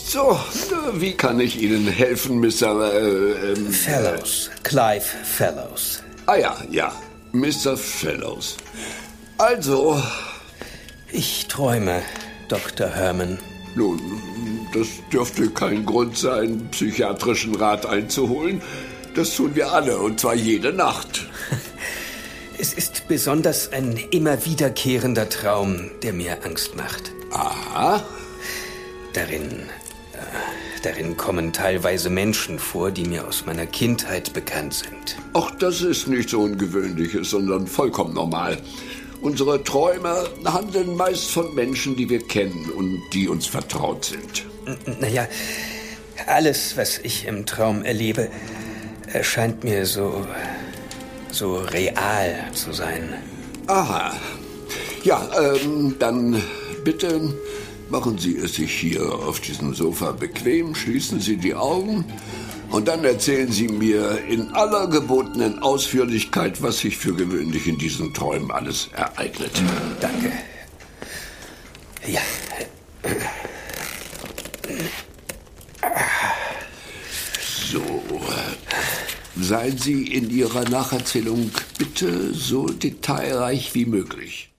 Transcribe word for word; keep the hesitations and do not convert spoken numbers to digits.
So, wie kann ich Ihnen helfen, Mister Äh, ähm, Fellows. Clive Fellows. Ah ja, ja, Mister Fellows. Also... Ich träume, Doktor Herman. Nun, das dürfte kein Grund sein, psychiatrischen Rat einzuholen. Das tun wir alle, und zwar jede Nacht. Es ist besonders ein immer wiederkehrender Traum, der mir Angst macht. Aha. Darin, äh, darin kommen teilweise Menschen vor, die mir aus meiner Kindheit bekannt sind. Ach, das ist nichts Ungewöhnliches, sondern vollkommen normal. Unsere Träume handeln meist von Menschen, die wir kennen und die uns vertraut sind. N- Naja, alles, was ich im Traum erlebe, erscheint mir so, so real zu sein. Aha. Ja, ähm, dann bitte machen Sie es sich hier auf diesem Sofa bequem, schließen Sie die Augen und dann erzählen Sie mir in aller gebotenen Ausführlichkeit, was sich für gewöhnlich in diesen Träumen alles ereignet. Danke. Ja. So. Seien Sie in Ihrer Nacherzählung bitte so detailreich wie möglich.